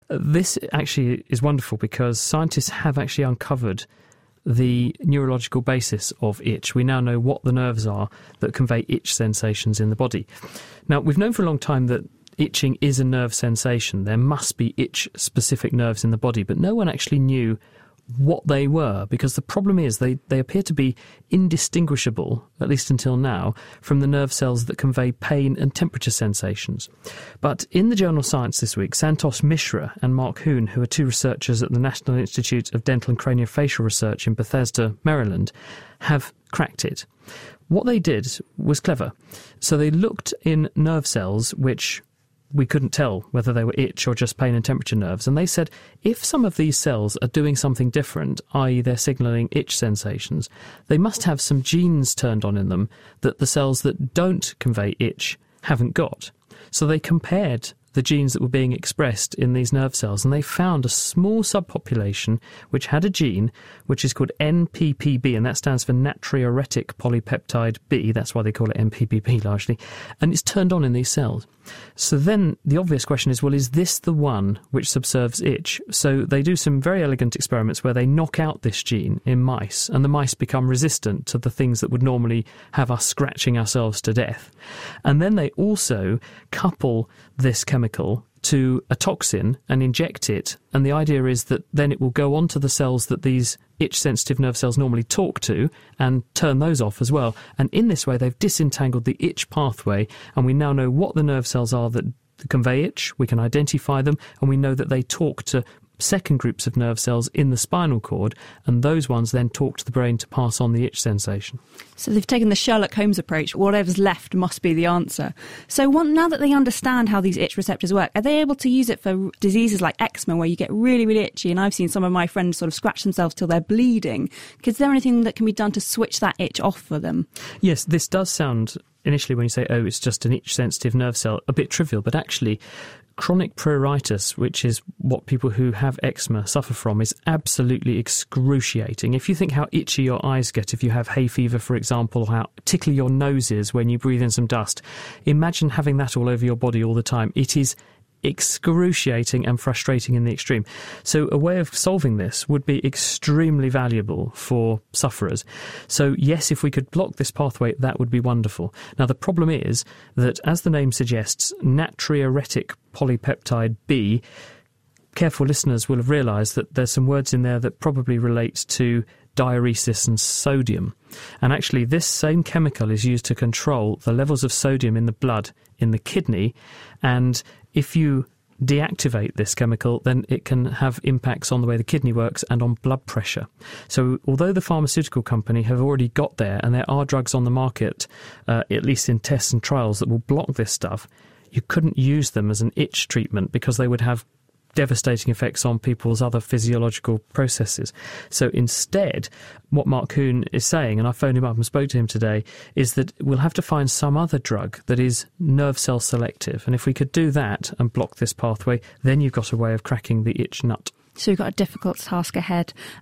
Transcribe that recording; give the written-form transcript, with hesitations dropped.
This actually is wonderful because scientists have actually uncovered the neurological basis of itch. We now know what the nerves are that convey itch sensations in the body. Now, we've known for a long time that itching is a nerve sensation. There must be itch-specific nerves in the body, but no one actually knew what they were, because the problem is they appear to be indistinguishable, at least until now, from the nerve cells that convey pain and temperature sensations. But in the journal Science this week, Santosh Mishra and Mark Hoon, who are two researchers at the National Institute of Dental and Craniofacial Research in Bethesda, Maryland, have cracked it. What they did was clever. So they looked in nerve cells which we couldn't tell whether they were itch or just pain and temperature nerves. And they said, if some of these cells are doing something different, i.e. they're signalling itch sensations, they must have some genes turned on in them that the cells that don't convey itch haven't got. So they compared the genes that were being expressed in these nerve cells, and they found a small subpopulation which had a gene which is called NPPB, and that stands for natriuretic polypeptide B. That's why they call it NPPB largely, and it's turned on in these cells. So then the obvious question is, well, is this the one which subserves itch? So they do some very elegant experiments where they knock out this gene in mice, and the mice become resistant to the things that would normally have us scratching ourselves to death. And then they also couple this chemical to a toxin and inject it, and the idea is that then it will go onto the cells that these itch-sensitive nerve cells normally talk to and turn those off as well. And in this way they've disentangled the itch pathway, and we now know what the nerve cells are that convey itch, we can identify them, and we know that they talk to second groups of nerve cells in the spinal cord, and those ones then talk to the brain to pass on the itch sensation. So they've taken the Sherlock Holmes approach. Whatever's left must be the answer. So now that they understand how these itch receptors work, are they able to use it for diseases like eczema, where you get really, really itchy? And I've seen some of my friends sort of scratch themselves till they're bleeding. Is there anything that can be done to switch that itch off for them? Yes, this does sound, initially when you say, oh, it's just an itch-sensitive nerve cell, a bit trivial, but actually chronic pruritus, which is what people who have eczema suffer from, is absolutely excruciating. If you think how itchy your eyes get if you have hay fever, for example, or how tickly your nose is when you breathe in some dust, imagine having that all over your body all the time. It is excruciating and frustrating in the extreme. So a way of solving this would be extremely valuable for sufferers. So yes, if we could block this pathway, that would be wonderful. Now the problem is that, as the name suggests, natriuretic polypeptide B, careful listeners will have realised that there's some words in there that probably relate to diuresis and sodium. And actually this same chemical is used to control the levels of sodium in the blood in the kidney, and if you deactivate this chemical, then it can have impacts on the way the kidney works and on blood pressure. So although the pharmaceutical company have already got there, and there are drugs on the market, at least in tests and trials, that will block this stuff, you couldn't use them as an itch treatment because they would have devastating effects on people's other physiological processes. So instead, what Mark Hoon is saying, and I phoned him up and spoke to him today, is that we'll have to find some other drug that is nerve cell selective. And if we could do that and block this pathway, then you've got a way of cracking the itch nut. So you've got a difficult task ahead.